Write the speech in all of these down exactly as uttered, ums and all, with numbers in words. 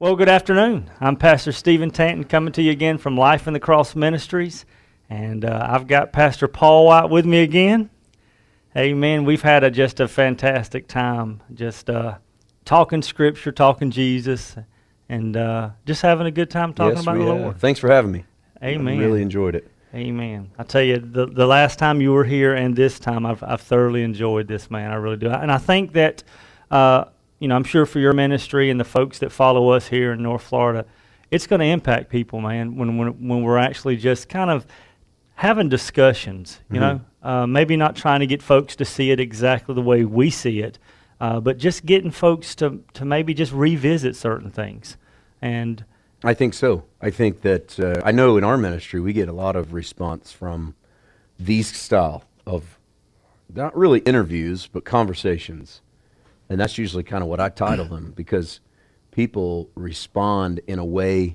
Well, good afternoon. I'm Pastor Stephen Tanton coming to you again from Life in the Cross Ministries. And uh, I've got Pastor Paul White with me again. Amen. We've had a, just a fantastic time just uh, talking Scripture, talking Jesus, and uh, just having a good time talking yes, about we the have. Lord. Thanks for having me. Amen. I really enjoyed it. Amen. I tell you, the the last time you were here and this time, I've I've thoroughly enjoyed this, man. I really do. And I think that, uh, you know, I'm sure for your ministry and the folks that follow us here in North Florida, it's going to impact people, man, when when when we're actually just kind of having discussions, you Mm-hmm. know, uh, maybe not trying to get folks to see it exactly the way we see it, uh, but just getting folks to to maybe just revisit certain things. And I think so. I think that, uh, I know in our ministry we get a lot of response from these style of, not really interviews, but conversations. And that's usually kind of what I title them, because people respond in a way,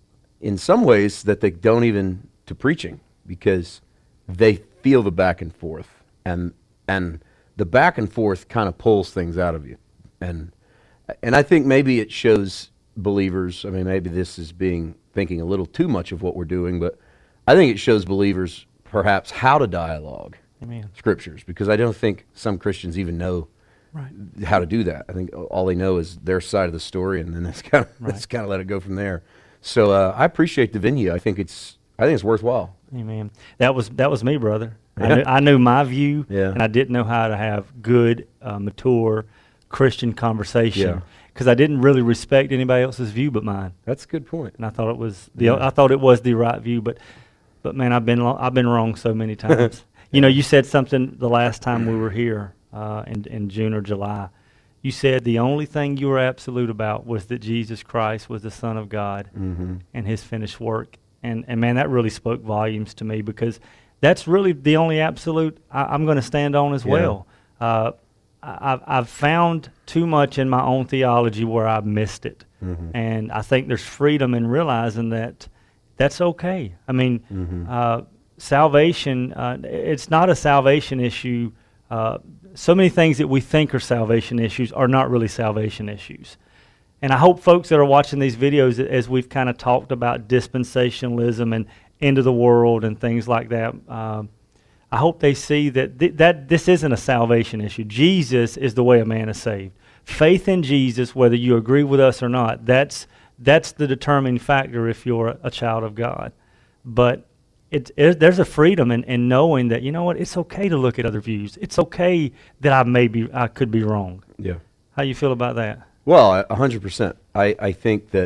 in some ways, that they don't even to preaching, because they feel the back and forth. And and the back and forth kind of pulls things out of you. And and I think maybe it shows believers, I mean, maybe this is being thinking a little too much of what we're doing, but I think it shows believers perhaps how to dialogue Amen. Scriptures, because I don't think some Christians even know Right. how to do that. I think all they know is their side of the story, and then that's kind of Right. that's kind of let it go from there. So uh, I appreciate the venue. I think it's I think it's worthwhile. Amen. That was that was me, brother. I, Yeah. knew, I knew my view, Yeah. and I didn't know how to have good, uh, mature Christian conversation Yeah. because I didn't really respect anybody else's view but mine, That's a good point. and I thought it was the Yeah. I thought it was the right view. But but man, I've been lo- I've been wrong so many times. You know, you said something the last time we were here uh, in in June or July. You said the only thing you were absolute about was that Jesus Christ was the Son of God Mm-hmm. and His finished work. And, and man, that really spoke volumes to me, because that's really the only absolute I, I'm going to stand on as Yeah. well. Uh, I, I've, I've found too much in my own theology where I've missed it. Mm-hmm. And I think there's freedom in realizing that that's okay. I mean, Mm-hmm. uh, salvation, uh, it's not a salvation issue. Uh, so many things that we think are salvation issues are not really salvation issues. And I hope folks that are watching these videos, as we've kind of talked about dispensationalism and end of the world and things like that, um, I hope they see that th- that this isn't a salvation issue. Jesus is the way a man is saved. Faith in Jesus, whether you agree with us or not, that's that's the determining factor if you're a, a child of God. But It, it, there's a freedom in, in knowing that, you know what, it's okay to look at other views. It's okay that I may be, I could be wrong. Yeah. How you feel about that? Well, a hundred percent. I I think that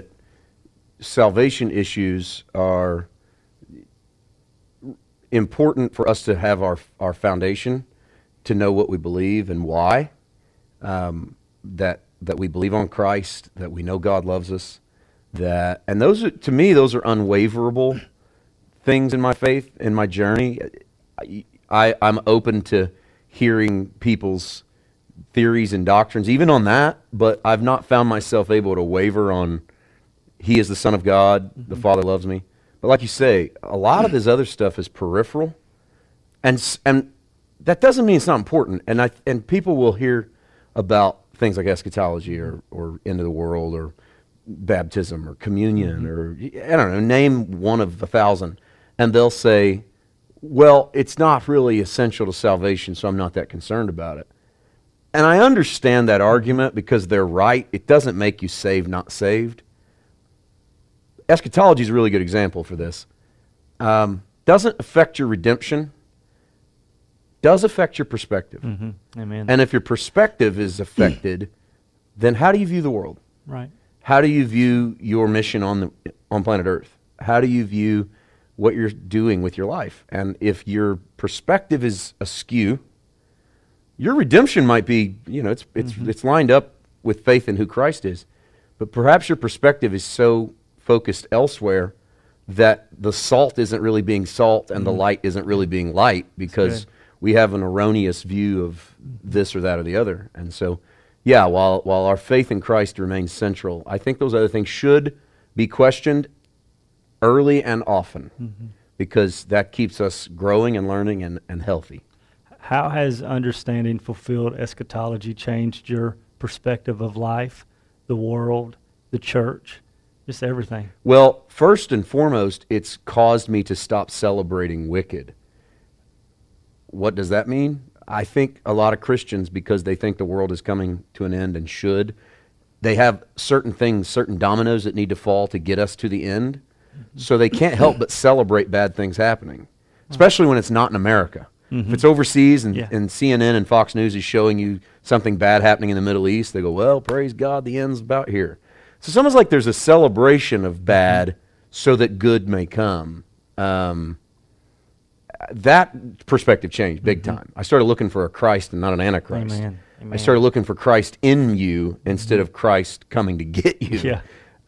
salvation issues are important for us to have our our foundation, to know what we believe and why. Um, that that we believe on Christ, that we know God loves us, that and those are, to me, those are unwaverable things in my faith, in my journey. I, I'm open to hearing people's theories and doctrines, even on that, but I've not found myself able to waver on He is the Son of God, mm-hmm. the Father loves me. But like you say, a lot of this other stuff is peripheral, and and that doesn't mean it's not important. And I and people will hear about things like eschatology or, or end of the world or baptism or communion mm-hmm. or, I don't know, name one of a thousand. And they'll say, well, it's not really essential to salvation, so I'm not that concerned about it. And I understand that argument because they're right. It doesn't make you saved, not saved. Eschatology is a really good example for this. Um, doesn't affect your redemption. Does affect your perspective. Mm-hmm. Amen. And if your perspective is affected, then how do you view the world? Right. How do you view your mission on the on planet Earth? How do you view what you're doing with your life? And if your perspective is askew, your redemption might be, you know, it's it's mm-hmm. it's lined up with faith in who Christ is, but perhaps your perspective is so focused elsewhere that the salt isn't really being salt and mm-hmm. the light isn't really being light, because we have an erroneous view of this or that or the other. And so, yeah, while while our faith in Christ remains central, I think those other things should be questioned early and often, mm-hmm. because that keeps us growing and learning and, and healthy. How has understanding fulfilled eschatology changed your perspective of life, the world, the church, Just everything. Well, first and foremost, it's caused me to stop celebrating wicked. What does that mean? I think a lot of Christians, because they think the world is coming to an end and should, they have certain things, certain dominoes that need to fall to get us to the end. Mm-hmm. So they can't help but celebrate bad things happening, especially when it's not in America. Mm-hmm. If it's overseas and, yeah. and C N N and Fox News is showing you something bad happening in the Middle East, they go, well, praise God, the end's about here. So it's almost like there's a celebration of bad mm-hmm. so that good may come. Um, that perspective changed big mm-hmm. time. I started looking for a Christ and not an Antichrist. Amen. Amen. I started looking for Christ in you instead mm-hmm. of Christ coming to get you. Yeah.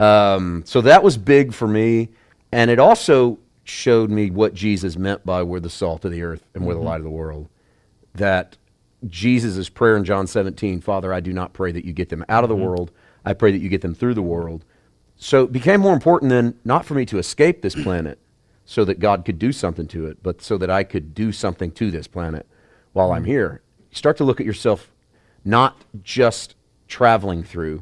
Um, so that was big for me, and it also showed me what Jesus meant by we're the salt of the earth and we're mm-hmm. the light of the world. That Jesus' prayer in John seventeen, Father, I do not pray that you get them out of the mm-hmm. world. I pray that you get them through the world. So it became more important then, not for me to escape this planet so that God could do something to it, but so that I could do something to this planet while mm-hmm. I'm here. You start to look at yourself not just traveling through,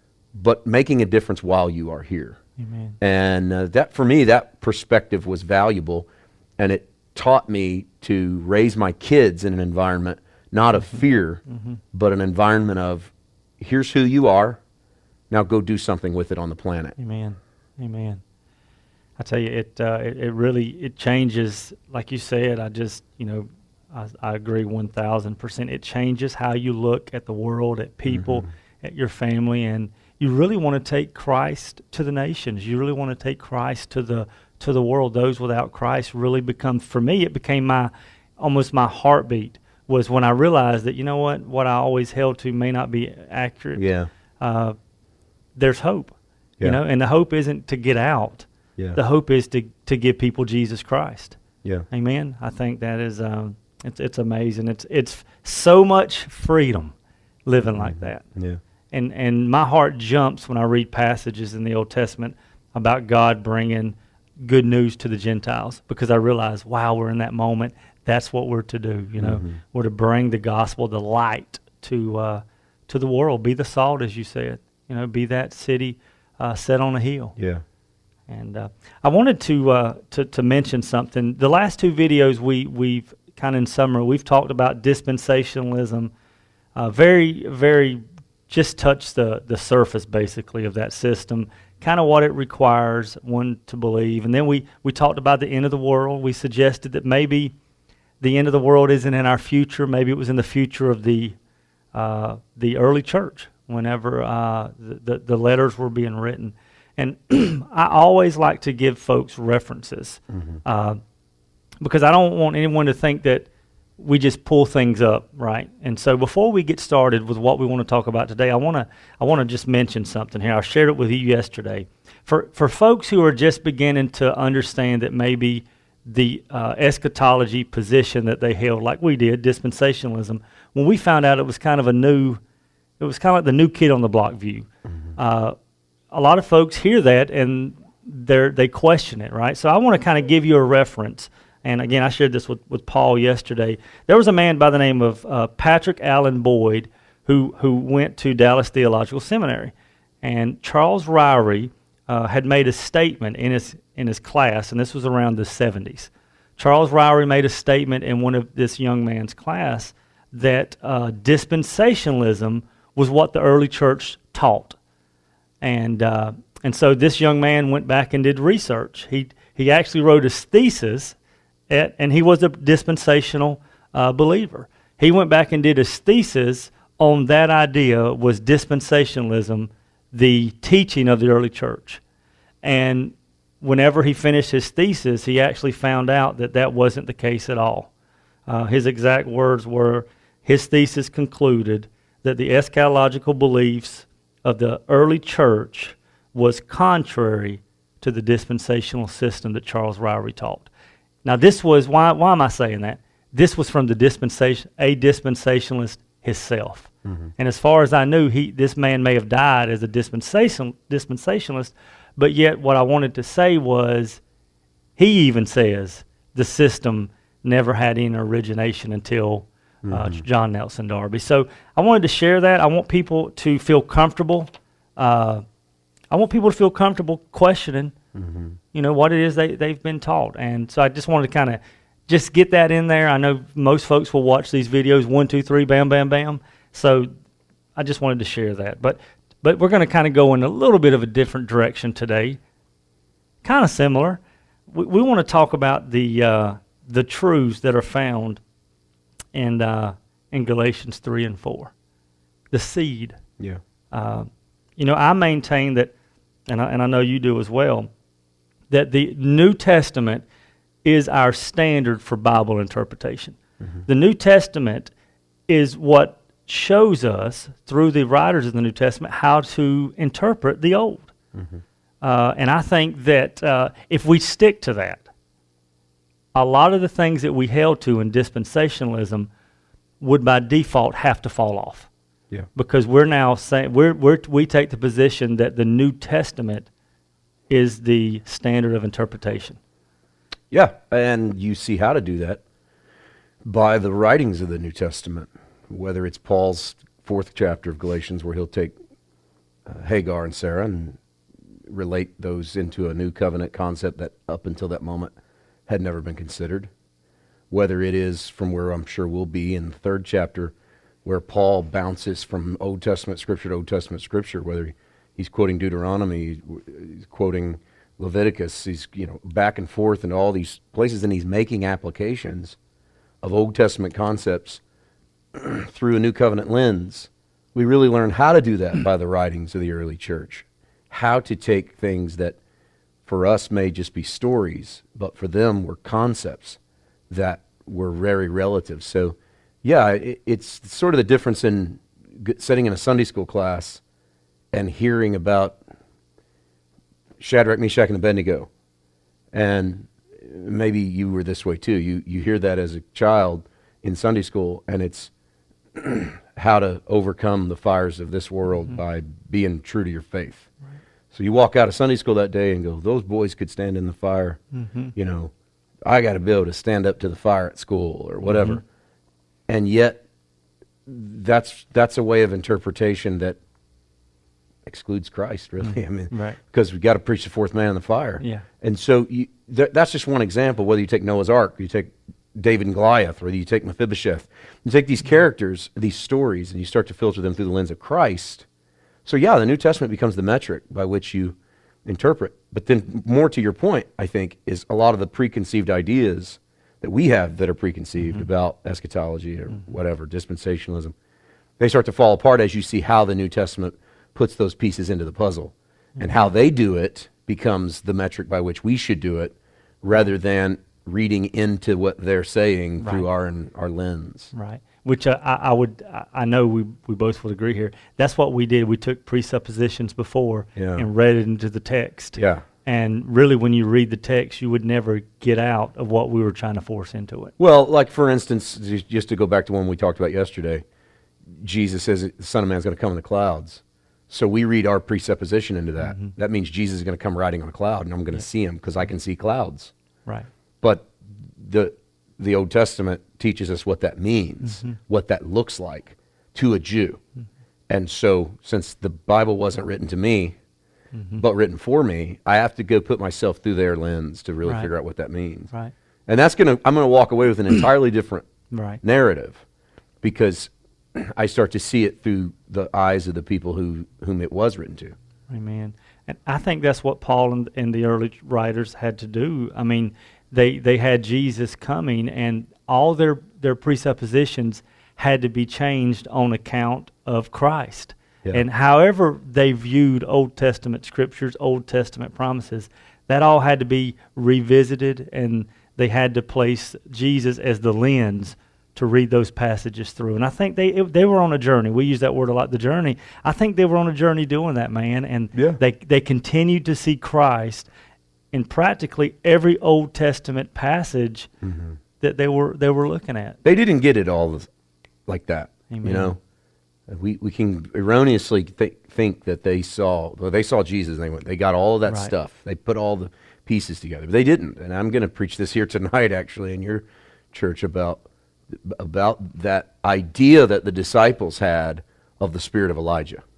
but making a difference while you are here. Amen. And uh, that, for me, that perspective was valuable, and it taught me to raise my kids in an environment not of fear, mm-hmm. but an environment of, here's who you are, now go do something with it on the planet. Amen. Amen. I tell you, it uh, it, it really, it changes, like you said, I just, you know, I, I agree one thousand percent. It changes how you look at the world, at people, mm-hmm. at your family, and you really want to take Christ to the nations. You really want to take Christ to the to the world. Those without Christ really become, for me, it became my, almost my heartbeat, was when I realized that, you know what, what I always held to may not be accurate. Yeah. Uh, there's hope, yeah. you know, and the hope isn't to get out. Yeah. The hope is to, to give people Jesus Christ. Yeah. Amen. I think that is, um, it's it's amazing. It's it's so much freedom living mm-hmm. like that. Yeah. And and my heart jumps when I read passages in the Old Testament about God bringing good news to the Gentiles, because I realize, wow, we're in that moment. That's what we're to do. You know, mm-hmm. we're to bring the gospel, the light to uh, to the world. Be the salt, as you said. You know, be that city uh, set on a hill. Yeah. And uh, I wanted to, uh, to to mention something. The last two videos we we've kind of in summary, we've talked about dispensationalism. Uh, very very just touched the the surface basically of that system. Kind of what it requires one to believe. And then we we talked about the end of the world. We suggested that maybe the end of the world isn't in our future. Maybe it was in the future of the uh, the early church, whenever uh, the, the the letters were being written. And I always like to give folks references mm-hmm. uh, because I don't want anyone to think that we just pull things up, right? And so before we get started with what we want to talk about today, I want to I want to just mention something here. I shared it with you yesterday. For for folks who are just beginning to understand that maybe the uh, eschatology position that they held, like we did, dispensationalism, when we found out it was kind of a new, it was kind of like the new kid on the block view. Mm-hmm. Uh, a lot of folks hear that and they they question it, right? So I want to kind of give you a reference. And again, I shared this with, with Paul yesterday. There was a man by the name of uh, Patrick Allen Boyd who who went to Dallas Theological Seminary. And Charles Ryrie uh, had made a statement in his in his class, and this was around the seventies. Charles Ryrie made a statement in one of this young man's class that uh, dispensationalism was what the early church taught. And uh, and so this young man went back and did research. He he actually wrote his thesis, at, and he was a dispensational uh, believer. He went back and did his thesis on that idea, was dispensationalism the teaching of the early church? And whenever he finished his thesis, he actually found out that that wasn't the case at all. Uh, his exact words were, his thesis concluded that the eschatological beliefs of the early church was contrary to the dispensational system that Charles Ryrie taught. Now this was, why why am I saying that? This was from the dispensation, a dispensationalist himself. Mm-hmm. And as far as I knew, he this man may have died as a dispensation, dispensationalist, but yet what I wanted to say was, he even says the system never had any origination until Uh, mm-hmm. John Nelson Darby. So I wanted to share that. I want people to feel comfortable uh, I want people to feel comfortable questioning, Mm-hmm. you know, what it is they, they've been taught. And so I just wanted to kind of just get that in there. I know most folks will watch these videos, one, two, three, bam, bam, bam. So I just wanted to share that. But but we're going to kind of go in a little bit of a different direction today, kind of similar. We, we want to talk about the uh, the truths that are found in, uh, in Galatians three and four, the seed. Yeah. Uh, you know, I maintain that, and I, and I know you do as well, that the New Testament is our standard for Bible interpretation. Mm-hmm. The New Testament is what shows us, through the writers of the New Testament, how to interpret the Old. Mm-hmm. Uh, and I think that uh, if we stick to that, a lot of the things that we held to in dispensationalism would by default have to fall off. Yeah. Because we're now saying, we're, we're, we take the position that the New Testament is the standard of interpretation. Yeah, and you see how to do that by the writings of the New Testament, whether it's Paul's fourth chapter of Galatians, where he'll take uh, Hagar and Sarah and relate those into a new covenant concept that up until that moment had never been considered, whether it is from where I'm sure we'll be in the third chapter, where Paul bounces from Old Testament scripture to Old Testament scripture, whether he, he's quoting Deuteronomy, he's quoting Leviticus, he's, you know, back and forth in all these places, and he's making applications of Old Testament concepts through a new covenant lens. We really learn how to do that by the writings of the early church, how to take things that for us may just be stories, but for them were concepts that were very relative. So yeah, it, it's sort of the difference in g- sitting in a Sunday school class and hearing about Shadrach, Meshach, and Abednego. And maybe you were this way too. You you hear that as a child in Sunday school, and it's how to overcome the fires of this world mm-hmm. by being true to your faith. Right. So you walk out of Sunday school that day and go, those boys could stand in the fire. Mm-hmm. You know, I got to be able to stand up to the fire at school or whatever. Mm-hmm. And yet, that's that's a way of interpretation that excludes Christ, really. I mean, right. Because we've got to preach the fourth man in the fire. Yeah. And so you, th- that's just one example, whether you take Noah's Ark, or you take David and Goliath, or whether you take Mephibosheth. You take these characters, these stories, and you start to filter them through the lens of Christ. So yeah, the New Testament becomes the metric by which you interpret. But then more to your point, I think, is a lot of the preconceived ideas that we have that are preconceived mm-hmm. about eschatology or mm-hmm. whatever, dispensationalism, they start to fall apart as you see how the New Testament puts those pieces into the puzzle. Mm-hmm. And how they do it becomes the metric by which we should do it, rather than reading into what they're saying right. through our our lens. Right. Which uh, I, I would, I know we we both would agree here. That's what we did. We took presuppositions before yeah. and read it into the text. Yeah. And really, when you read the text, you would never get out of what we were trying to force into it. Well, like for instance, just to go back to one we talked about yesterday, Jesus says the Son of Man is going to come in the clouds. So we read our presupposition into that. Mm-hmm. That means Jesus is going to come riding on a cloud, and I'm going to yeah. see him because I can see clouds. Right. But the the Old Testament teaches us what that means, mm-hmm. what that looks like to a Jew. Mm-hmm. And so since the Bible wasn't written to me, mm-hmm. but written for me, I have to go put myself through their lens to really right. figure out what that means. Right. And that's going to, I'm going to walk away with an entirely different right. narrative, because I start to see it through the eyes of the people who whom it was written to. Amen. And I think that's what Paul and, and the early writers had to do. I mean, they they had Jesus coming, and all their, their presuppositions had to be changed on account of Christ. Yeah. And however they viewed Old Testament scriptures, Old Testament promises, that all had to be revisited, and they had to place Jesus as the lens to read those passages through. And I think they it, they were on a journey. We use that word a lot, the journey. I think they were on a journey doing that, man. And yeah. they they continued to see Christ in practically every Old Testament passage mm-hmm. that they were they were looking at. They didn't get it all like that. Amen. You know, we we can erroneously th- think that they saw well, they saw Jesus and they went they got all of that right. stuff. They put all the pieces together. But they didn't. And I'm going to preach this here tonight, actually, in your church about about that idea that the disciples had of the spirit of Elijah.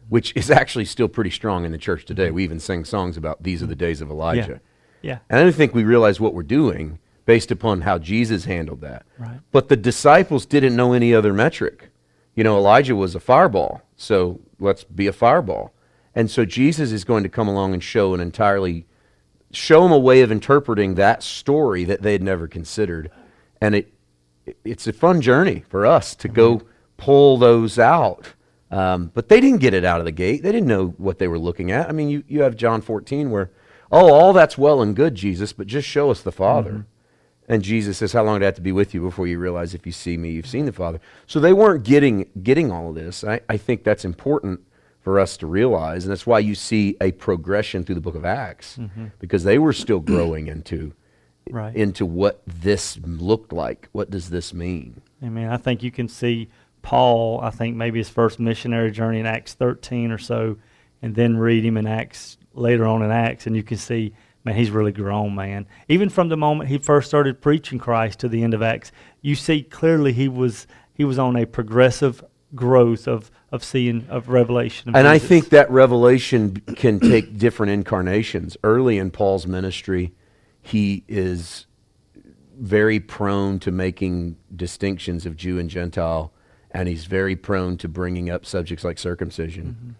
which is actually still pretty strong in the church today. We even sing songs about these are the days of Elijah. Yeah. Yeah. And I don't think we realize what we're doing based upon how Jesus handled that. Right. But the disciples didn't know any other metric. You know, Elijah was a fireball, so let's be a fireball. And so Jesus is going to come along and show an entirely, show them a way of interpreting that story that they had never considered. And it it's a fun journey for us to go pull those out. Um, but they didn't get it out of the gate. They didn't know what they were looking at. I mean, you, you have John fourteen where, oh, all that's well and good, Jesus, but just show us the Father. Mm-hmm. And Jesus says, how long did I have to be with you before you realize if you see me, you've seen the Father? So they weren't getting getting all of this. I, I think that's important for us to realize, and that's why you see a progression through the book of Acts, mm-hmm. because they were still growing into, right. into what this looked like. What does this mean? I mean, I think you can see Paul, I think maybe his first missionary journey in Acts thirteen or so, and then read him in Acts, later on in Acts, and you can see, man, he's really grown, man. Even from the moment he first started preaching Christ to the end of Acts, you see clearly he was he was on a progressive growth of of seeing of revelation. Of and Jesus. I think that revelation can take different incarnations. Early in Paul's ministry, he is very prone to making distinctions of Jew and Gentile, and he's very prone to bringing up subjects like circumcision. Mm-hmm.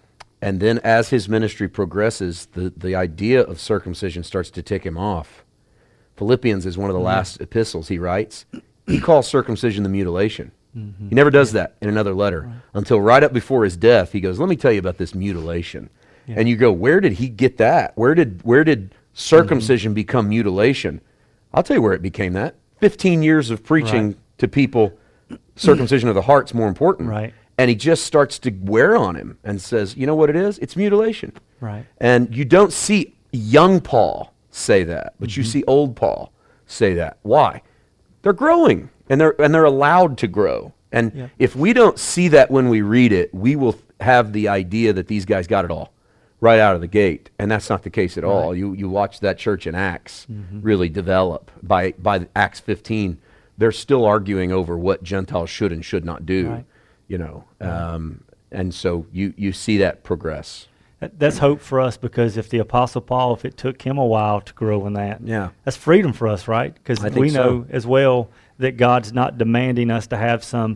And then as his ministry progresses, the, the idea of circumcision starts to tick him off. Philippians is one of the mm-hmm. last epistles he writes. He calls circumcision the mutilation. Mm-hmm. He never does yeah. that in another letter right. until right up before his death. He goes, let me tell you about this mutilation. Yeah. And you go, where did he get that? Where did where did circumcision mm-hmm. become mutilation? I'll tell you where it became that. Fifteen years of preaching right. to people, circumcision of the heart's more important. Right. And he just starts to wear on him and says, you know what it is? It's mutilation. Right. And you don't see young Paul say that, but mm-hmm. you see old Paul say that. Why? They're growing, and they're and they're allowed to grow. And yeah. if we don't see that when we read it, we will have the idea that these guys got it all right out of the gate, and that's not the case at right. all. You you watch that church in Acts mm-hmm. really develop. By by Acts fifteen, they're still arguing over what Gentiles should and should not do. Right. You know, um, and so you, you see that progress. That's hope for us, because if the Apostle Paul, if it took him a while to grow in that, yeah. that's freedom for us, right? Because we know so. as well that God's not demanding us to have some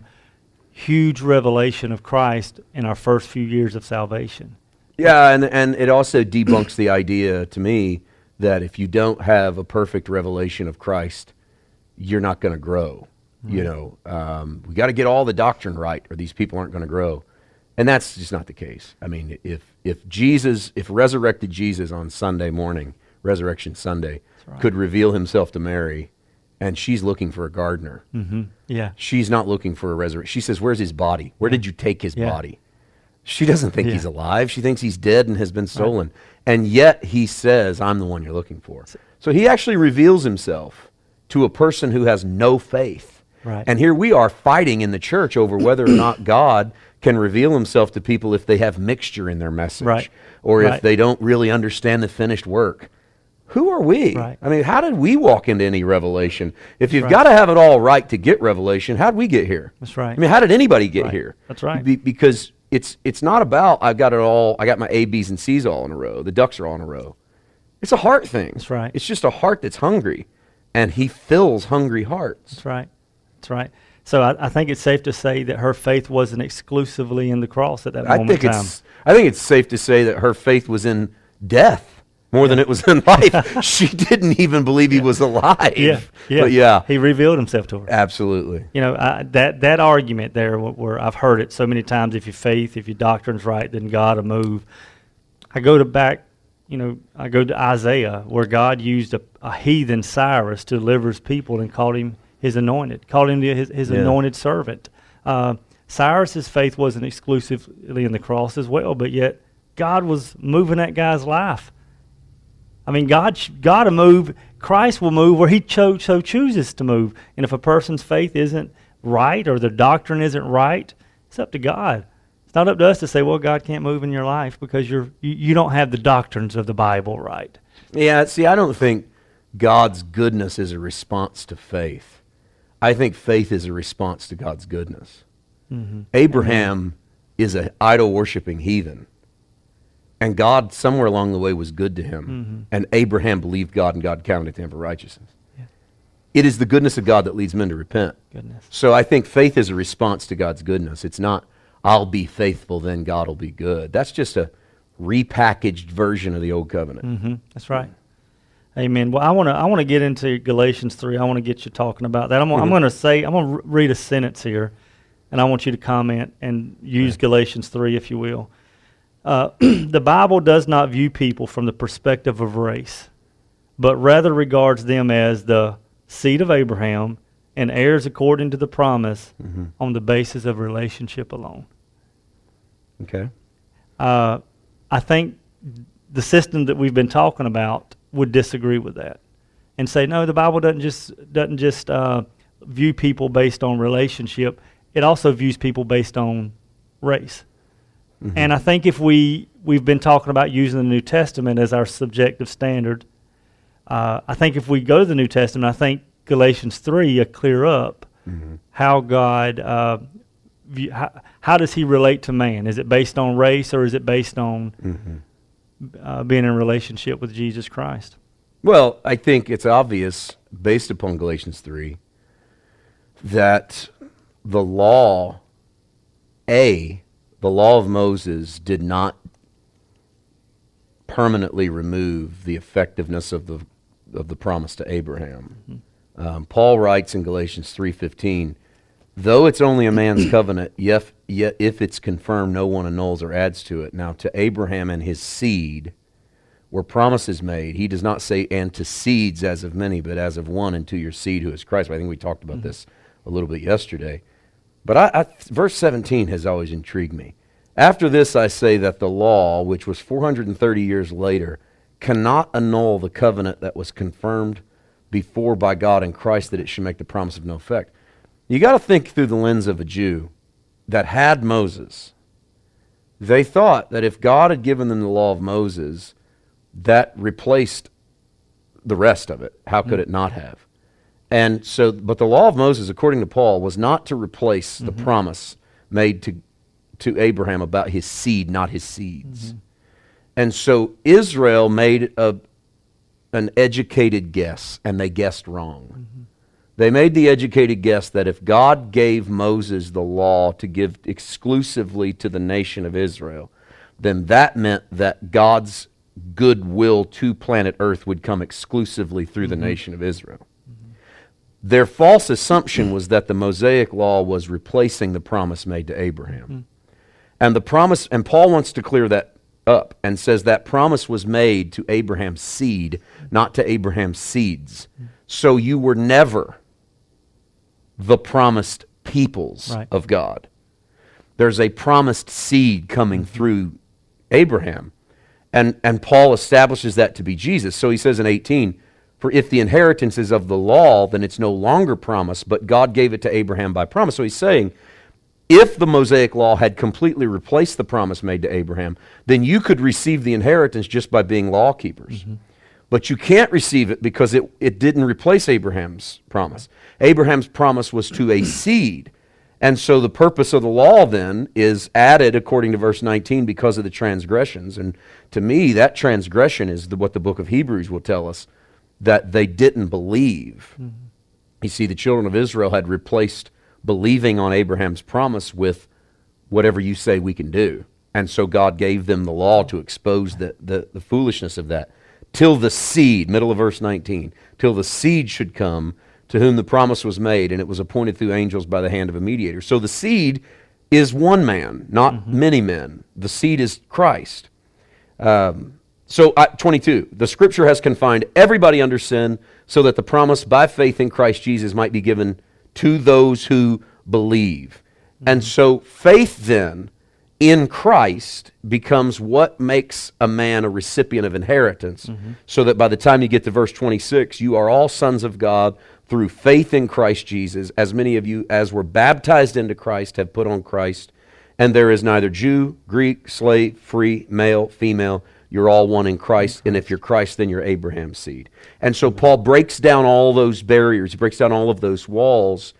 huge revelation of Christ in our first few years of salvation. Yeah, and, and it also debunks the idea to me that if you don't have a perfect revelation of Christ, you're not going to grow. You know, um, we got to get all the doctrine right, or these people aren't going to grow, and that's just not the case. I mean, if if Jesus, if resurrected Jesus on Sunday morning, Resurrection Sunday, right. could reveal himself to Mary, and she's looking for a gardener, mm-hmm. yeah, she's not looking for a resurrection. She says, "Where's his body? Where yeah. did you take his yeah. body?" She doesn't think yeah. he's alive. She thinks he's dead and has been stolen, right. and yet he says, "I'm the one you're looking for." So he actually reveals himself to a person who has no faith. Right. And here we are fighting in the church over whether or not God can reveal himself to people if they have mixture in their message, right. or right. if they don't really understand the finished work. Who are we? Right. I mean, how did we walk into any revelation? If you've right. got to have it all right to get revelation, how did we get here? That's right. I mean, how did anybody get right. here? That's right. Be- because it's it's not about I've got it all, I got my A, B's, and C's all in a row. The ducks are all in a row. It's a heart thing. That's right. It's just a heart that's hungry, and he fills hungry hearts. That's right. That's right. So I, I think it's safe to say that her faith wasn't exclusively in the cross at that moment I think in time. It's, I think it's safe to say that her faith was in death more yeah. than it was in life. She didn't even believe he was alive. Yeah, yeah. But yeah. He revealed himself to her. Absolutely. You know, I, that, that argument there where, where I've heard it so many times, if your faith, if your doctrine's right, then God will move. I go to back, you know, I go to Isaiah, where God used a, a heathen Cyrus to deliver his people and called him his anointed, called him his, his yeah. anointed servant. Uh, Cyrus's faith wasn't exclusively in the cross as well, but yet God was moving that guy's life. I mean, God, God will move, Christ will move where he cho- so chooses to move. And if a person's faith isn't right or their doctrine isn't right, it's up to God. It's not up to us to say, well, God can't move in your life because you're, you, you don't have the doctrines of the Bible right. Yeah, see, I don't think God's goodness is a response to faith. I think faith is a response to God's goodness. Mm-hmm. Abraham, Amen. is an idol-worshiping heathen. And God, somewhere along the way, was good to him. Mm-hmm. And Abraham believed God, and God counted it to him for righteousness. Yeah. It is the goodness of God that leads men to repent. Goodness. So I think faith is a response to God's goodness. It's not, I'll be faithful, then God will be good. That's just a repackaged version of the old covenant. Mm-hmm. That's right. Amen. Well, I want to I want to get into Galatians three. I want to get you talking about that. I'm, mm-hmm. I'm going to say, I'm going to read a sentence here, and I want you to comment and use okay. Galatians three, if you will. Uh, the Bible does not view people from the perspective of race, but rather regards them as the seed of Abraham and heirs according to the promise mm-hmm. on the basis of relationship alone. Okay. Uh, I think the system that we've been talking about would disagree with that and say, no, the Bible doesn't just doesn't just uh, view people based on relationship. It also views people based on race. Mm-hmm. And I think if we, we've been talking about using the New Testament as our subjective standard, uh, I think if we go to the New Testament, I think Galatians three will clear up mm-hmm. how God, uh, view, how, how does he relate to man? Is it based on race, or is it based on mm-hmm. uh, being in a relationship with Jesus Christ? Well, I think it's obvious, based upon Galatians three, that the law, A, the law of Moses did not permanently remove the effectiveness of the of the promise to Abraham. Mm-hmm. Um, Paul writes in Galatians three fifteen, though it's only a man's covenant, yet, yet if it's confirmed, no one annuls or adds to it. Now, to Abraham and his seed were promises made. He does not say, and to seeds as of many, but as of one, and to your seed who is Christ. I think we talked about mm-hmm. this a little bit yesterday. But I, I, verse seventeen has always intrigued me. After this I say that the law, which was four hundred thirty years later, cannot annul the covenant that was confirmed before by God in Christ, that it should make the promise of no effect. You got to think through the lens of a Jew that had Moses. They thought that if God had given them the law of Moses, that replaced the rest of it. How could mm-hmm. it not have? And so, but the law of Moses, according to Paul, was not to replace mm-hmm. the promise made to, to Abraham about his seed, not his seeds. Mm-hmm. And so Israel made a, an educated guess, and they guessed wrong. Mm-hmm. They made the educated guess that if God gave Moses the law to give exclusively to the nation of Israel, then that meant that God's goodwill to planet Earth would come exclusively through mm-hmm. the nation of Israel. Their false assumption was that the Mosaic law was replacing the promise made to Abraham. Mm-hmm. And the promise, and Paul wants to clear that up and says that promise was made to Abraham's seed, not to Abraham's seeds. Mm-hmm. So you were never the promised peoples right. of God. There's a promised seed coming mm-hmm. through Abraham. And, and Paul establishes that to be Jesus. So he says in eighteen, for if the inheritance is of the law, then it's no longer promised, but God gave it to Abraham by promise. So he's saying, if the Mosaic law had completely replaced the promise made to Abraham, then you could receive the inheritance just by being law keepers. Mm-hmm. But you can't receive it because it, it didn't replace Abraham's promise. Abraham's promise was to a seed. And so the purpose of the law then is added, according to verse nineteen, because of the transgressions. And to me, that transgression is the, what the book of Hebrews will tell us, that they didn't believe. Mm-hmm. You see, the children of Israel had replaced believing on Abraham's promise with whatever you say we can do. And so God gave them the law to expose the, the, the foolishness of that. Till the seed, middle of verse nineteen, till the seed should come, to whom the promise was made, and it was appointed through angels by the hand of a mediator. So the seed is one man, not mm-hmm. many men. The seed is Christ. Um, so uh, twenty-two, the Scripture has confined everybody under sin, so that the promise by faith in Christ Jesus might be given to those who believe. Mm-hmm. And so faith then in Christ becomes what makes a man a recipient of inheritance, mm-hmm. so that by the time you get to verse twenty-six, you are all sons of God through faith in Christ Jesus. As many of you as were baptized into Christ have put on Christ. And there is neither Jew, Greek, slave, free, male, female. You're all one in Christ. And if you're Christ, then you're Abraham's seed. And so Paul breaks down all those barriers. He breaks down all of those walls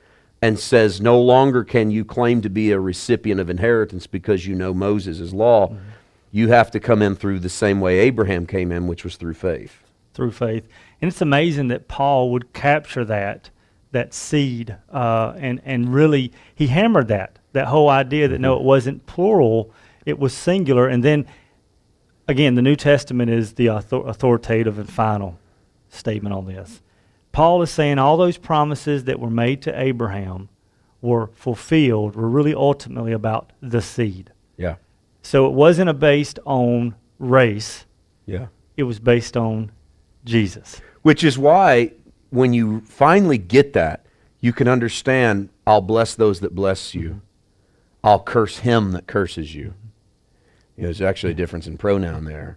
and says, no longer can you claim to be a recipient of inheritance because you know Moses' law. Mm-hmm. You have to come in through the same way Abraham came in, which was through faith. Through faith. And it's amazing that Paul would capture that, that seed, uh, and, and really, he hammered that, that whole idea that, mm-hmm. no, it wasn't plural, it was singular. And then, again, the New Testament is the author- authoritative and final statement on this. Paul is saying all those promises that were made to Abraham were fulfilled, were really ultimately about the seed. Yeah. So it wasn't a based on race. Yeah. It was based on Jesus. Which is why when you finally get that, you can understand, I'll bless those that bless you. Mm-hmm. I'll curse him that curses you. Mm-hmm. You know, there's actually a difference in pronoun there.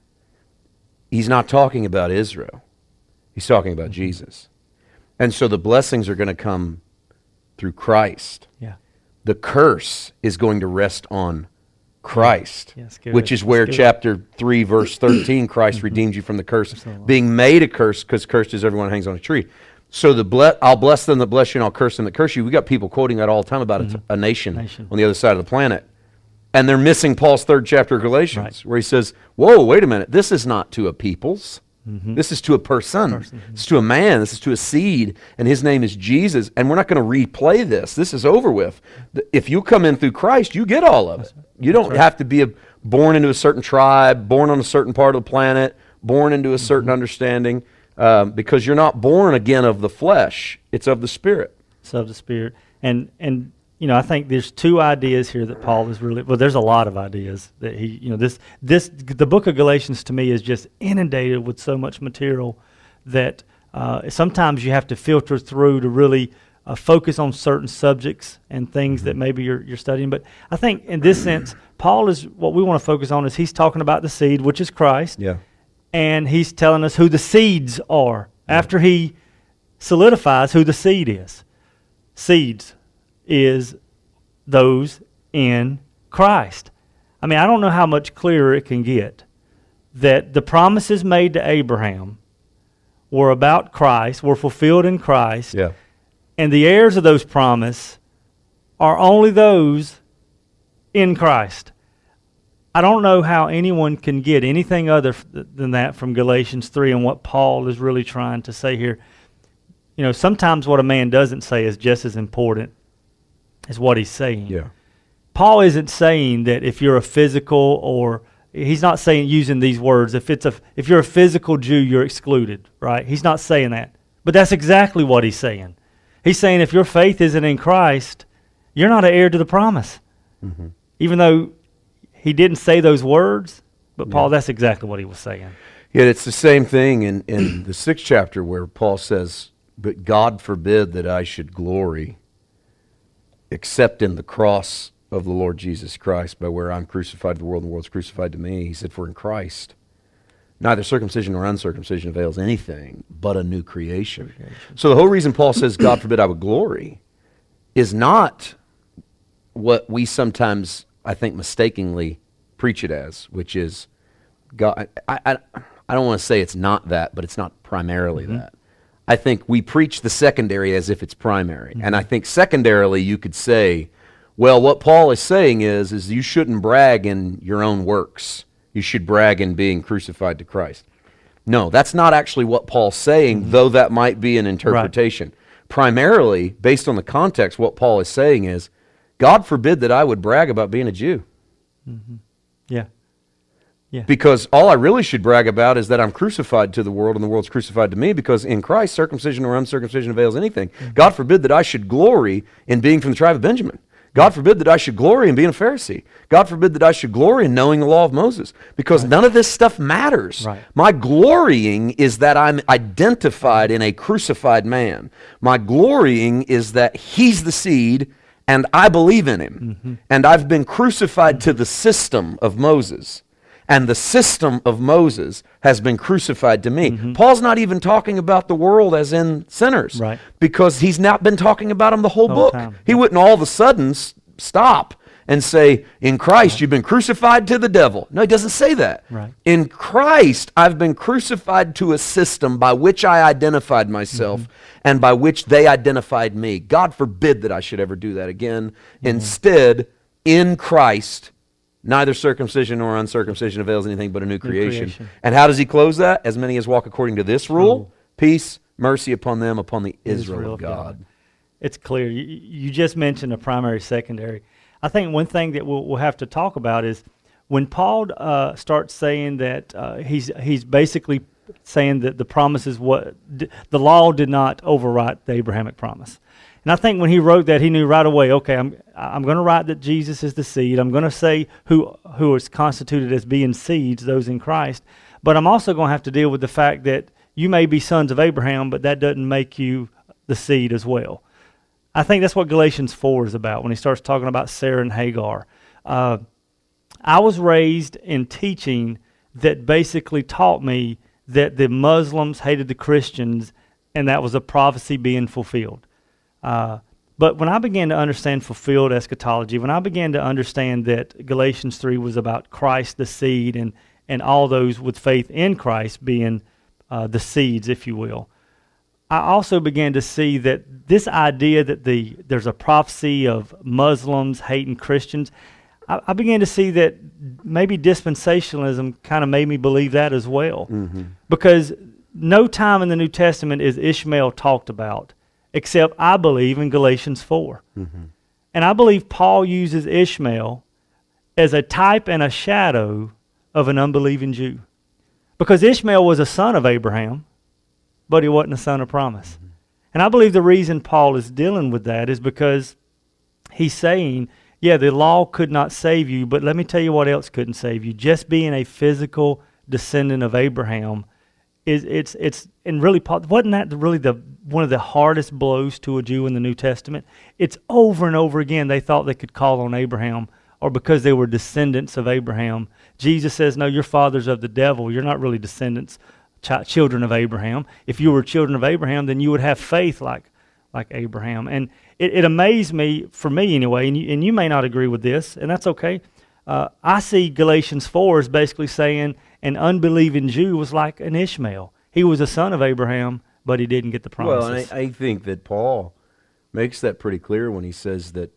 He's not talking about Israel. He's talking about mm-hmm. Jesus. And so the blessings are going to come through Christ. Yeah. The curse is going to rest on Christ, yes, which is where chapter three, verse thirteen, Christ redeemed you from the curse, being made a curse, because cursed is everyone who hangs on a tree. So the ble- I'll bless them that bless you, and I'll curse them that curse you. We got people quoting that all the time about mm-hmm. a, a nation, nation on the other side of the planet. And they're missing Paul's third chapter of Galatians, right. where he says, whoa, wait a minute, this is not to a peoples. Mm-hmm. This is to a person. person. This is to a man. This is to a seed, and his name is Jesus. And we're not going to replay this. This is over with. If you come in through Christ, you get all of it. You don't right. have to be a, born into a certain tribe, born on a certain part of the planet, born into a certain mm-hmm. understanding, um, because you're not born again of the flesh. It's of the Spirit. It's of the Spirit. And and you know, I think there's two ideas here that Paul is really, well, there's a lot of ideas that he, you know, this, this, the book of Galatians to me is just inundated with so much material that uh, sometimes you have to filter through to really uh, focus on certain subjects and things that maybe you're, you're studying. But I think in this sense, Paul is, what we want to focus on is he's talking about the seed, which is Christ. Yeah. And he's telling us who the seeds are yeah. after he solidifies who the seed is. Seeds is those in Christ. I mean, I don't know how much clearer it can get that the promises made to Abraham were about Christ, were fulfilled in Christ, yeah. and the heirs of those promises are only those in Christ. I don't know how anyone can get anything other f- than that from Galatians three and what Paul is really trying to say here. You know, sometimes what a man doesn't say is just as important is what he's saying. Yeah. Paul isn't saying that if you're a physical, or he's not saying using these words, if it's a if you're a physical Jew, you're excluded, right? He's not saying that. But that's exactly what he's saying. He's saying if your faith isn't in Christ, you're not an heir to the promise. Mm-hmm. Even though he didn't say those words, but Paul, yeah. that's exactly what he was saying. Yeah, it's the same thing in, in the sixth chapter where Paul says, but God forbid that I should glory except in the cross of the Lord Jesus Christ, by where I'm crucified to the world and the world's crucified to me. He said, for in Christ, neither circumcision nor uncircumcision avails anything but a new creation. creation. So the whole reason Paul says, God forbid I would glory, is not what we sometimes, I think, mistakenly preach it as, which is, God. I, I, I don't want to say it's not that, but it's not primarily mm-hmm. that. I think we preach the secondary as if it's primary. Mm-hmm. And I think secondarily you could say, well, what Paul is saying is, is you shouldn't brag in your own works. You should brag in being crucified to Christ. No, that's not actually what Paul's saying, mm-hmm. though that might be an interpretation. Right. Primarily, based on the context, what Paul is saying is, God forbid that I would brag about being a Jew. Mm-hmm. Yeah. Yeah. Because all I really should brag about is that I'm crucified to the world and the world's crucified to me, because in Christ, circumcision or uncircumcision avails anything. Mm-hmm. God forbid that I should glory in being from the tribe of Benjamin. God forbid that I should glory in being a Pharisee. God forbid that I should glory in knowing the law of Moses, because right. none of this stuff matters. Right. My glorying is that I'm identified in a crucified man. My glorying is that he's the seed and I believe in him. Mm-hmm. And I've been crucified to the system of Moses. And the system of Moses has been crucified to me. Mm-hmm. Paul's not even talking about the world as in sinners. Right. Because he's not been talking about them the whole, whole book. Time. He wouldn't all of a sudden s- stop and say, in Christ right. you've been crucified to the devil. No, he doesn't say that. Right. In Christ, I've been crucified to a system by which I identified myself mm-hmm. and by which they identified me. God forbid that I should ever do that again. Mm-hmm. Instead, in Christ, neither circumcision nor uncircumcision avails anything but a new, new creation. creation. And how does he close that? As many as walk according to this rule, oh. peace, mercy upon them, upon the Israel, Israel of God. God. It's clear. You, you just mentioned a primary, secondary. I think one thing that we'll, we'll have to talk about is when Paul uh, starts saying that uh, he's he's basically saying that the promise is what d- the law did not overwrite the Abrahamic promise. And I think when he wrote that, he knew right away, okay, I'm I'm going to write that Jesus is the seed. I'm going to say who who is constituted as being seeds, those in Christ. But I'm also going to have to deal with the fact that you may be sons of Abraham, but that doesn't make you the seed as well. I think that's what Galatians four is about when he starts talking about Sarah and Hagar. Uh, I was raised in teaching that basically taught me that the Muslims hated the Christians and that was a prophecy being fulfilled. Uh, but when I began to understand fulfilled eschatology, when I began to understand that Galatians three was about Christ the seed and, and all those with faith in Christ being uh, the seeds, if you will, I also began to see that this idea that the there's a prophecy of Muslims hating Christians, I, I began to see that maybe dispensationalism kind of made me believe that as well. Mm-hmm. Because no time in the New Testament is Ishmael talked about, except I believe in Galatians four. Mm-hmm. And I believe Paul uses Ishmael as a type and a shadow of an unbelieving Jew. Because Ishmael was a son of Abraham, but he wasn't a son of promise. Mm-hmm. And I believe the reason Paul is dealing with that is because he's saying, yeah, the law could not save you, but let me tell you what else couldn't save you. Just being a physical descendant of Abraham is it's it's and really wasn't that really the one of the hardest blows to a Jew in the New Testament? It's over and over again they thought they could call on Abraham, or because they were descendants of Abraham. Jesus says, no, you're fathers of the devil. You're not really descendants, ch- children of Abraham. If you were children of Abraham, then you would have faith like like Abraham. And it, it amazed me, for me anyway, and you, and you may not agree with this, and that's okay. Uh, I see Galatians four as basically saying an unbelieving Jew was like an Ishmael. He was a son of Abraham, but he didn't get the promises. Well, and I, I think that Paul makes that pretty clear when he says that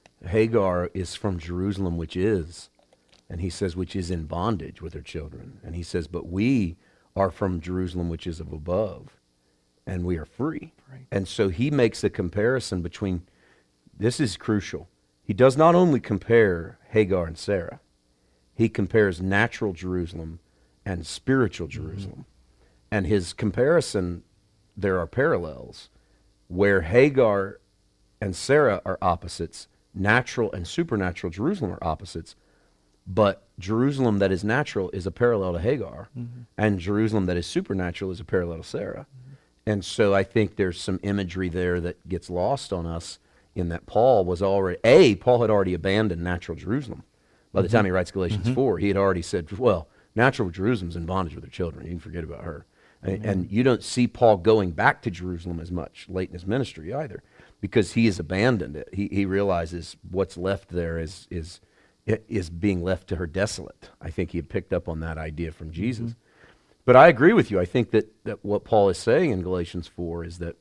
Hagar is from Jerusalem, which is, and he says, which is in bondage with her children. And he says, but we are from Jerusalem, which is of above, and we are free. Right. And so he makes a comparison between, this is crucial. He does not only compare Hagar and Sarah, he compares natural Jerusalem and spiritual Jerusalem. Mm-hmm. And his comparison, there are parallels where Hagar and Sarah are opposites, natural and supernatural Jerusalem are opposites, but Jerusalem that is natural is a parallel to Hagar, mm-hmm. and Jerusalem that is supernatural is a parallel to Sarah. Mm-hmm. And so I think there's some imagery there that gets lost on us in that Paul was already, A, Paul had already abandoned natural Jerusalem. By the mm-hmm. time he writes Galatians mm-hmm. four, he had already said, well, natural Jerusalem's in bondage with her children. You can forget about her. And, and you don't see Paul going back to Jerusalem as much late in his ministry either, because he has abandoned it. He he realizes what's left there is is is being left to her desolate. I think he had picked up on that idea from Jesus. Mm-hmm. But I agree with you. I think that, that what Paul is saying in Galatians four is that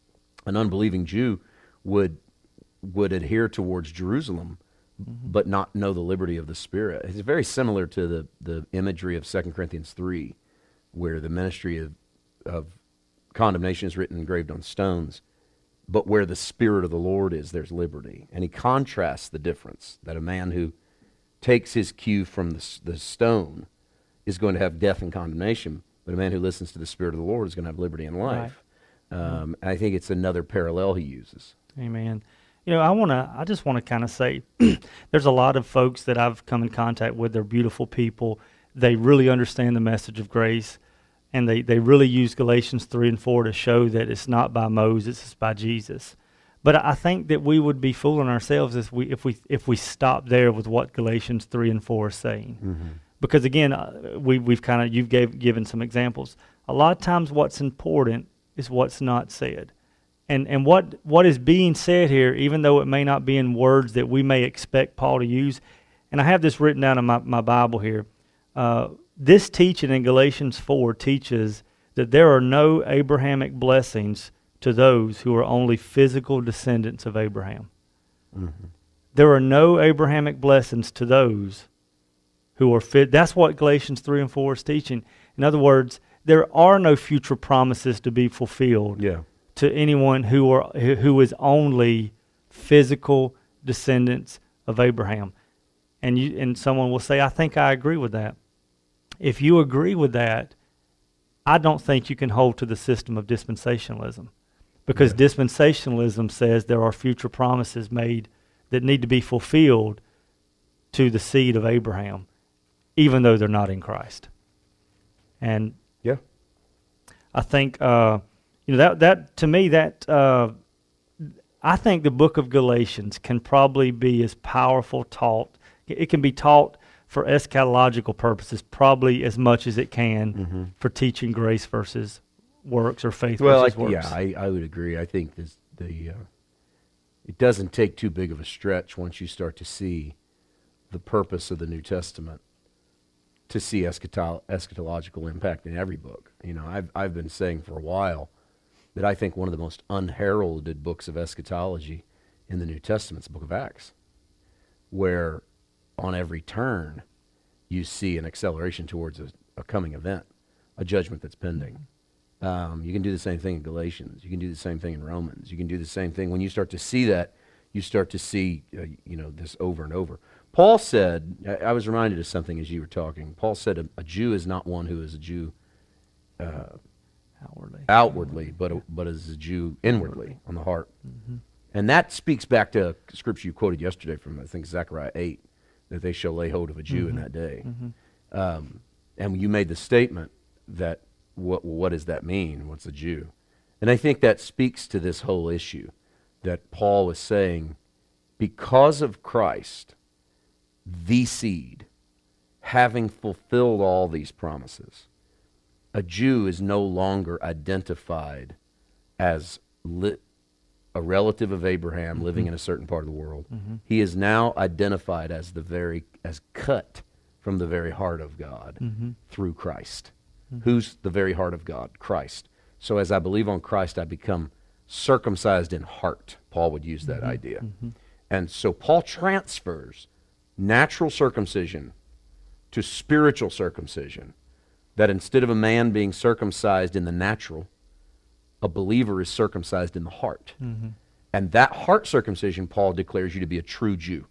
an unbelieving Jew would would adhere towards Jerusalem, mm-hmm. but not know the liberty of the Spirit. It's very similar to the, the imagery of Second Corinthians three, where the ministry of, of condemnation is written engraved on stones, but where the Spirit of the Lord is, there's liberty. And he contrasts the difference, that a man who takes his cue from the, the stone is going to have death and condemnation, but a man who listens to the Spirit of the Lord is going to have liberty and life. Right. Um, and I think it's another parallel he uses. Amen. You know, I want to. I just want to kind of say, there's a lot of folks that I've come in contact with. They're beautiful people. They really understand the message of grace, and they, they really use Galatians three and four to show that it's not by Moses, it's by Jesus. But I think that we would be fooling ourselves if we if we if we stop there with what Galatians three and four is saying. Mm-hmm. Because again, uh, we we've kind of you've gave, given some examples. A lot of times, what's important is what's not said. And and what what is being said here, even though it may not be in words that we may expect Paul to use, and I have this written down in my, my Bible here, uh, this teaching in Galatians four teaches that there are no Abrahamic blessings to those who are only physical descendants of Abraham. Mm-hmm. There are no Abrahamic blessings to those who are fit. That's what Galatians three and four is teaching. In other words, there are no future promises to be fulfilled yeah. to anyone who are who is only physical descendants of Abraham. And you and someone will say, I think I agree with that. If you agree with that, I don't think you can hold to the system of dispensationalism. Because yeah. dispensationalism says there are future promises made that need to be fulfilled to the seed of Abraham, even though they're not in Christ. And yeah, I think uh, you know that that to me that uh, I think the book of Galatians can probably be as powerful taught. It can be taught for eschatological purposes probably as much as it can mm-hmm. for teaching grace versus works or faith well, versus I, works. Yeah, I, I would agree. I think this, the uh, it doesn't take too big of a stretch once you start to see the purpose of the New Testament to see eschatol- eschatological impact in every book. You know, I've I've been saying for a while that I think one of the most unheralded books of eschatology in the New Testament is the book of Acts, where on every turn you see an acceleration towards a, a coming event, a judgment that's pending. Um, you can do the same thing in Galatians. You can do the same thing in Romans. You can do the same thing. When you start to see that, you start to see uh, you know this over and over. Paul said, I, I was reminded of something as you were talking. Paul said a, a Jew is not one who is a Jew uh, outwardly, outwardly, but a, but is a Jew inwardly, on the heart. Mm-hmm. And that speaks back to a scripture you quoted yesterday from, I think, Zechariah eight, that they shall lay hold of a Jew mm-hmm. in that day. Mm-hmm. Um, and you made the statement that what what does that mean? What's a Jew? And I think that speaks to this whole issue that Paul was saying, because of Christ, the seed, having fulfilled all these promises, a Jew is no longer identified as li- a relative of Abraham mm-hmm. living in a certain part of the world. Mm-hmm. He is now identified as the very as cut from the very heart of God mm-hmm. through Christ. Mm-hmm. Who's the very heart of God? Christ. So as I believe on Christ, I become circumcised in heart. Paul would use that mm-hmm. idea. Mm-hmm. And so Paul transfers natural circumcision to spiritual circumcision, that instead of a man being circumcised in the natural, a believer is circumcised in the heart. Mm-hmm. And that heart circumcision, Paul declares you to be a true Jew.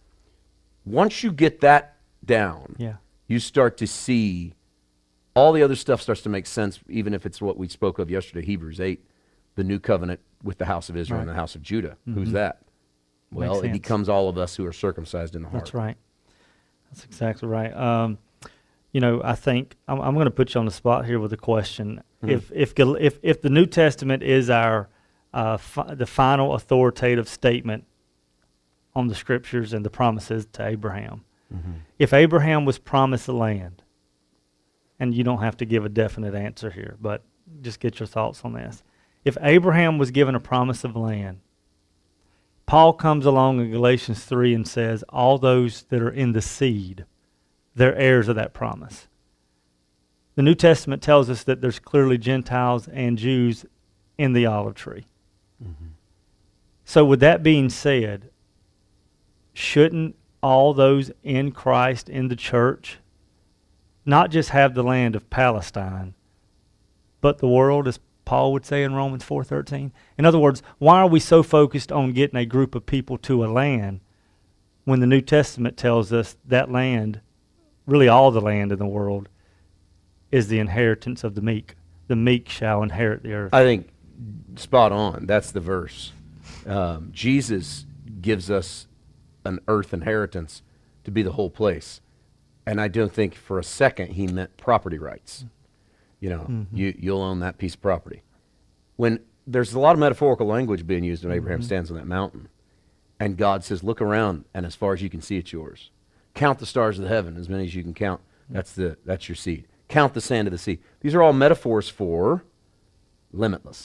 Once you get that down, yeah. you start to see all the other stuff starts to make sense, even if it's what we spoke of yesterday, Hebrews eight, the new covenant with the house of Israel right. and the house of Judah. Mm-hmm. Who's that? Well, it becomes all of us who are circumcised in the heart. That's right. That's exactly right. Um, you know, I think I'm, I'm going to put you on the spot here with a question. Mm-hmm. If if if if the New Testament is our uh, fi- the final authoritative statement on the Scriptures and the promises to Abraham, mm-hmm. if Abraham was promised a land, and you don't have to give a definite answer here, but just get your thoughts on this. If Abraham was given a promise of land, Paul comes along in Galatians three and says, all those that are in the seed, they're heirs of that promise. The New Testament tells us that there's clearly Gentiles and Jews in the olive tree. Mm-hmm. So with that being said, shouldn't all those in Christ, in the church, not just have the land of Palestine, but the world, as Paul would say in Romans four thirteen? In other words, why are we so focused on getting a group of people to a land when the New Testament tells us that land, really all the land in the world, is the inheritance of the meek? The meek shall inherit the earth. I think spot on. That's the verse. Um, Jesus gives us an earth inheritance to be the whole place. And I don't think for a second he meant property rights. You know, mm-hmm. you, you'll own that piece of property. When there's a lot of metaphorical language being used when mm-hmm. Abraham stands on that mountain, and God says, look around, and as far as you can see, it's yours. Count the stars of the heaven, as many as you can count. That's the that's your seed. Count the sand of the sea. These are all metaphors for limitless.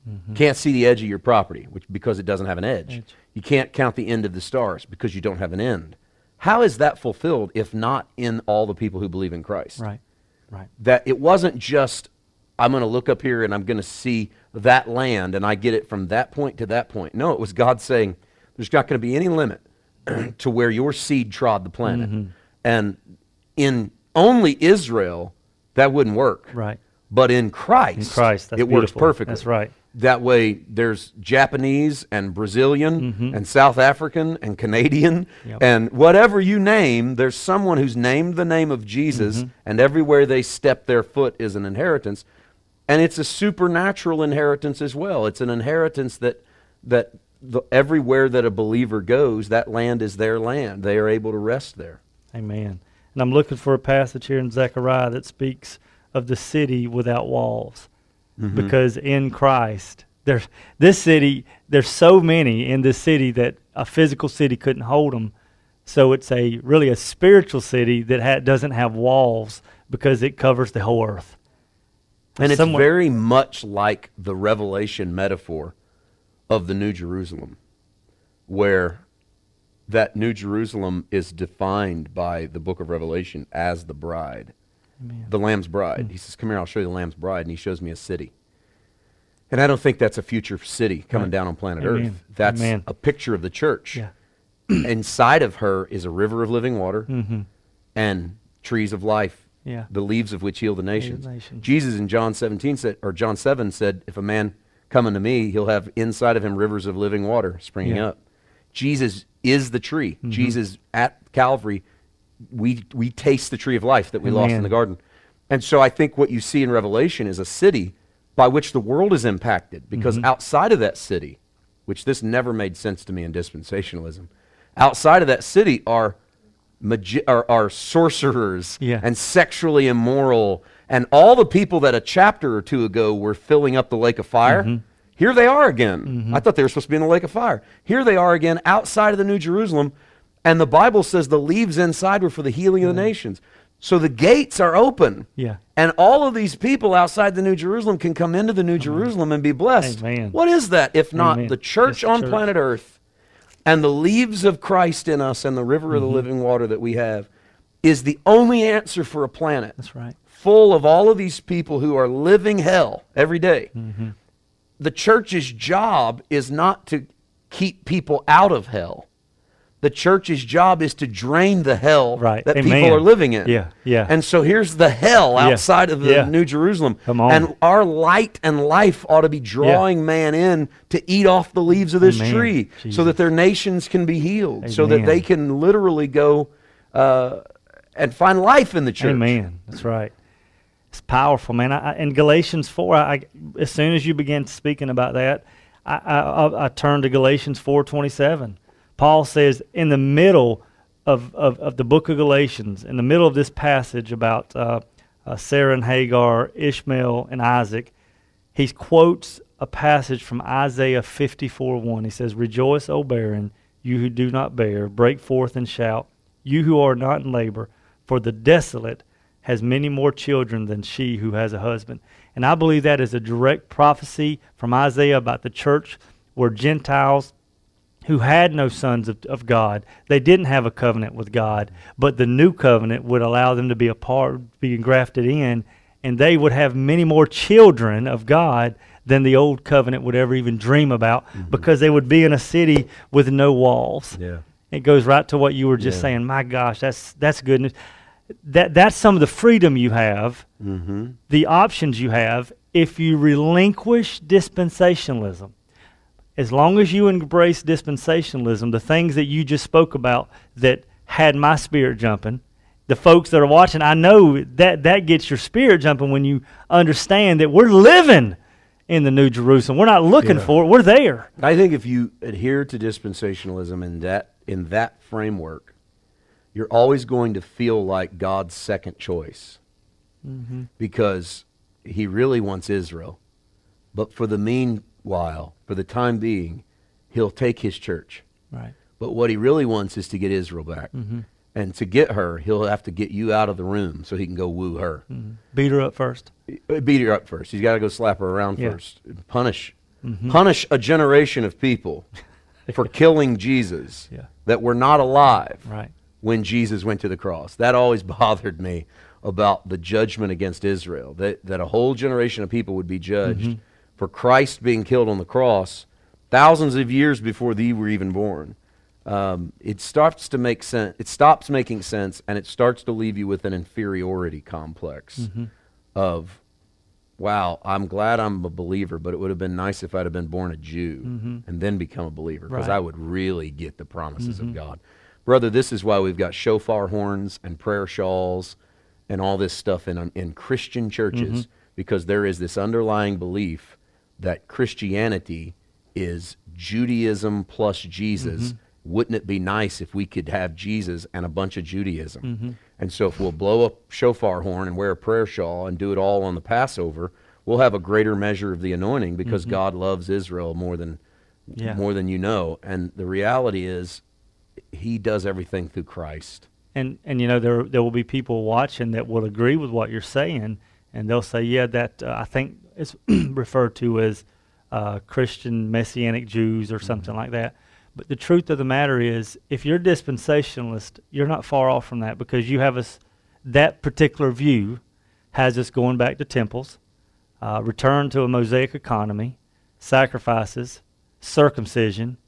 Mm-hmm. Can't see the edge of your property, which because it doesn't have an edge. Edge. You can't count the end of the stars because you don't have an end. How is that fulfilled if not in all the people who believe in Christ? Right, right. That it wasn't just, I'm going to look up here and I'm going to see that land and I get it from that point to that point. No, it was God saying, there's not going to be any limit to where your seed trod the planet. Mm-hmm. And in only Israel, that wouldn't work. Right. But in Christ, In Christ, that's it works beautiful. perfectly. That's right. That way, there's Japanese and Brazilian Mm-hmm. and South African and Canadian Yep. and whatever you name, there's someone who's named the name of Jesus, Mm-hmm. and everywhere they step their foot is an inheritance. And it's a supernatural inheritance as well. It's an inheritance that that the, everywhere that a believer goes, that land is their land. They are able to rest there. Amen. And I'm looking for a passage here in Zechariah that speaks of the city without walls. Mm-hmm. Because in Christ, there's this city, there's so many in this city that a physical city couldn't hold them. So it's a really a spiritual city that ha- doesn't have walls because it covers the whole earth. And it's Somewhat- very much like the Revelation metaphor of the New Jerusalem, where that New Jerusalem is defined by the book of Revelation as the bride, Amen. the Lamb's bride. He says, come here, I'll show you the Lamb's bride, and he shows me a city. And I don't think that's a future city coming Right. down on planet Amen. Earth. That's Amen. a picture of the church. Yeah. Inside of her is a river of living water Mm-hmm. and trees of life, Yeah. the leaves of which heal the nations. nations. Jesus in John seventeen said, or John seven said, if a man come unto me, he'll have inside of him rivers of living water springing Yeah. up. Jesus is the tree. Mm-hmm. Jesus at Calvary, we we taste the tree of life that we lost in Amen. the garden. And so I think what you see in Revelation is a city by which the world is impacted, because Mm-hmm. outside of that city, which this never made sense to me in dispensationalism, outside of that city are magi- are, are sorcerers Yeah. and sexually immoral and all the people that a chapter or two ago were filling up the lake of fire. Mm-hmm. Here they are again. I thought they were supposed to be in the lake of fire. Here they are again outside of the New Jerusalem, and the Bible says the leaves inside were for the healing of the nations. So the gates are open. Yeah. And all of these people outside the New Jerusalem can come into the New Jerusalem and be blessed. Amen. What is that if not Amen. the church It's the on church. planet Earth and the leaves of Christ in us and the river Mm-hmm. of the living water that we have is the only answer for a planet That's right. full of all of these people who are living hell every day. Mm-hmm. The church's job is not to keep people out of hell. The church's job is to drain the hell Right. that Amen. people are living in. Yeah, yeah. And so here's the hell Yeah. outside of the Yeah. New Jerusalem. Come on. And our light and life ought to be drawing man in to eat off the leaves of this Amen. tree so Jesus. that their nations can be healed, so that Amen. they can literally go uh, and find life in the church. Amen. That's right. It's powerful, man. I, I, in Galatians four, I, I, as soon as you began speaking about that, I, I, I, I turned to Galatians four twenty-seven. Paul says in the middle of, of, of the book of Galatians, in the middle of this passage about uh, uh, Sarah and Hagar, Ishmael and Isaac, he quotes a passage from Isaiah fifty-four one. He says, "Rejoice, O barren, you who do not bear, break forth and shout, you who are not in labor, for the desolate has many more children than she who has a husband." And I believe that is a direct prophecy from Isaiah about the church where Gentiles who had no sons of, of God, they didn't have a covenant with God, but the new covenant would allow them to be a part, be engrafted in, and they would have many more children of God than the old covenant would ever even dream about, mm-hmm. because they would be in a city with no walls. Yeah. It goes right to what you were just Yeah. saying. My gosh, that's that's good news. That that's some of the freedom you have, Mm-hmm. the options you have if you relinquish dispensationalism. As long as you embrace dispensationalism, the things that you just spoke about that had my spirit jumping, the folks that are watching, I know that that gets your spirit jumping when you understand that we're living in the New Jerusalem. We're not looking Yeah. for it. We're there. I think if you adhere to dispensationalism in that in that framework, you're always going to feel like God's second choice, Mm-hmm. because he really wants Israel. But for the meanwhile, for the time being, he'll take his church. Right. But what he really wants is to get Israel back. Mm-hmm. And to get her, he'll have to get you out of the room so he can go woo her. Mm-hmm. Beat her up first. Beat her up first. He's got to go slap her around Yeah. first. Punish Mhm. Punish a generation of people for killing Jesus Yeah. that were not alive Right. when Jesus went to the cross. That always bothered me about the judgment against Israel, that, that a whole generation of people would be judged Mhm. for Christ being killed on the cross thousands of years before thee were even born. Um, it starts to make sense. It stops making sense, and it starts to leave you with an inferiority complex Mhm. of, wow, I'm glad I'm a believer, but it would have been nice if I'd have been born a Jew Mhm. and then become a believer, because Right. I would really get the promises Mhm. of God. Brother, this is why we've got shofar horns and prayer shawls and all this stuff in, in Christian churches, Mhm. because there is this underlying belief that Christianity is Judaism plus Jesus. Mhm. Wouldn't it be nice if we could have Jesus and a bunch of Judaism? Mhm. And so if we'll blow a shofar horn and wear a prayer shawl and do it all on the Passover, we'll have a greater measure of the anointing, because Mhm. God loves Israel more than Yeah. more than you know. And the reality is, he does everything through Christ. And and you know there there will be people watching that will agree with what you're saying, and they'll say, yeah, that uh, I think it's referred to as uh, Christian Messianic Jews or something like that. But the truth of the matter is, if you're dispensationalist, you're not far off from that, because you have us, that particular view has us going back to temples, uh, return to a Mosaic economy, sacrifices, circumcision,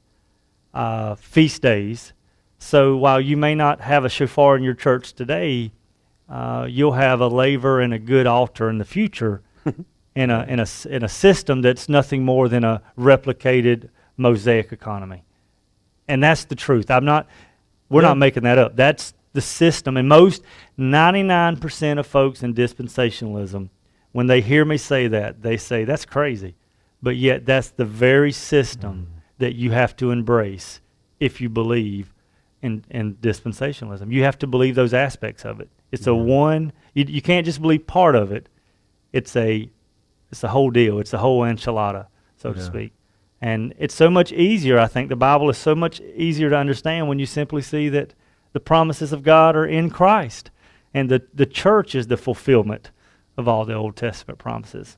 uh, feast days. So while you may not have a shofar in your church today, uh, you'll have a laver and a good altar in the future in a in a s- in a system that's nothing more than a replicated Mosaic economy. And that's the truth. I'm not we're Yeah. not making that up. That's the system. And most ninety-nine percent of folks in dispensationalism, when they hear me say that, they say that's crazy. But yet that's the very system that you have to embrace if you believe in, in dispensationalism. You have to believe those aspects of it. It's a one, you, you can't just believe part of it. It's a it's the whole deal. It's the whole enchilada, so to Yeah. speak. And it's so much easier, I think. The Bible is so much easier to understand when you simply see that the promises of God are in Christ. And the, the church is the fulfillment of all the Old Testament promises.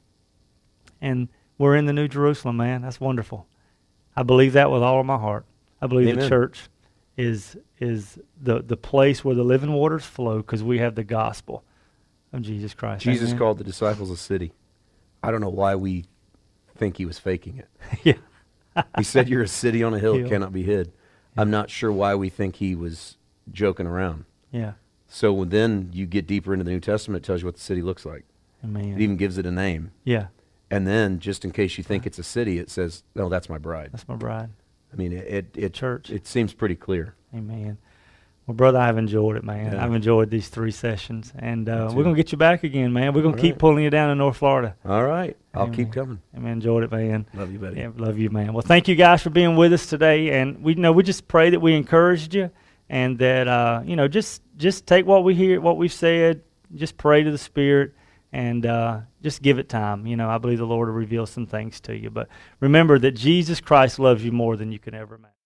And we're in the New Jerusalem, man. That's wonderful. I believe that with all of my heart. I believe the Amen. church is is the, the place where the living waters flow, because we have the gospel of Jesus Christ. Jesus Amen. called the disciples a city. I don't know why we think he was faking it. Yeah. He said, you're a city on a hill, Hill. cannot be hid. I'm not sure why we think he was joking around. Yeah. So then you get deeper into the New Testament, it tells you what the city looks like. Amen. It even gives it a name. Yeah. And then, just in case you think it's a city, it says, no, that's my bride. That's my bride. I mean, it it, it, Church. it seems pretty clear. Amen. Well, brother, I've enjoyed it, man. Yeah. I've enjoyed these three sessions. And uh, too. we're going to get you back again, man. We're going All to keep right. pulling you down in North Florida. All right. I'll Amen. keep coming. Amen. Enjoyed it, man. Love you, buddy. Yeah, love you, man. Well, thank you guys for being with us today. And we you know we just pray that we encouraged you, and that uh, you know just just take what we hear, what we've said, just pray to the Spirit, and uh, just give it time. You know, I believe the Lord will reveal some things to you. But remember that Jesus Christ loves you more than you can ever imagine.